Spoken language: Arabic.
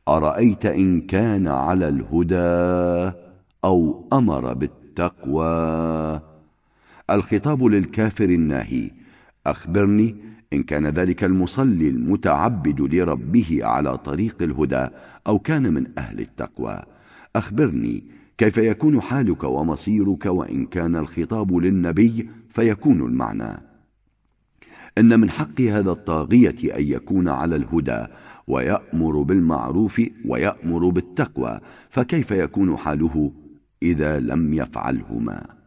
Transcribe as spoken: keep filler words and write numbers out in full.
أرأيت إن كان على الهدى أو أمر بالتقوى. الخطاب للكافر الناهي: أخبرني إن كان ذلك المصلي المتعبد لربه على طريق الهدى أو كان من أهل التقوى. أخبرني كيف يكون حالك ومصيرك. وإن كان الخطاب للنبي فيكون المعنى: إن من حق هذا الطاغية أن يكون على الهدى ويأمر بالمعروف ويأمر بالتقوى، فكيف يكون حاله إذا لم يفعلهما؟